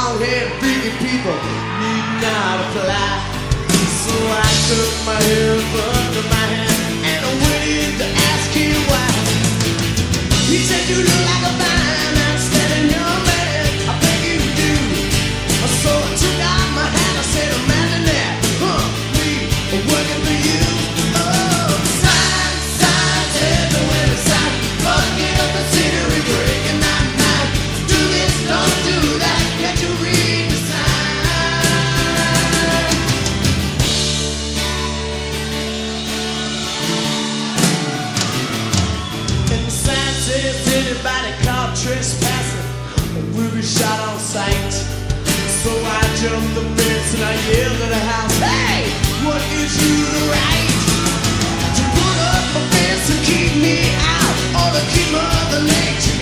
long-haired freaky people need not apply. So I took my hands under my hand and I went in to ask him why. He said, you look like a fine, outstanding young man, I beg you do. So I took out my hat, I said, imagine that, me working for you. Oh, signs, signs everywhere inside, fucking up the scenery, breaking my mind. Do this, don't do that, can't you read the sign? And the sign says anybody caught trespassing will be shot on sight. So I jumped the fence and I yelled at the house, hey, what gives you the right to put up a fence and keep me out, or to keep Mother Nature